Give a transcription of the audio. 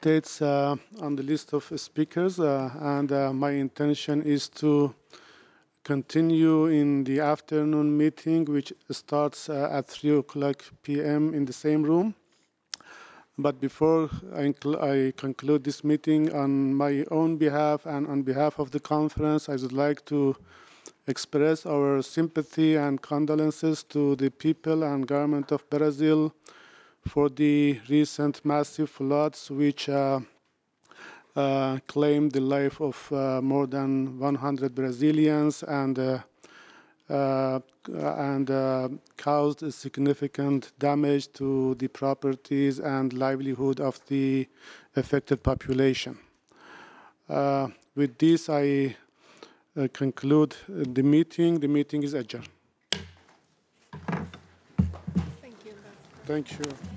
States on the list of speakers, and my intention is to continue in the afternoon meeting, which starts at 3 o'clock p.m. in the same room. But before I conclude this meeting, on my own behalf and on behalf of the conference, I would like to express our sympathy and condolences to the people and government of Brazil for the recent massive floods which claimed the life of more than 100 Brazilians and caused significant damage to the properties and livelihood of the affected population. With this, I conclude the meeting. The meeting is adjourned. Thank you. Thank you.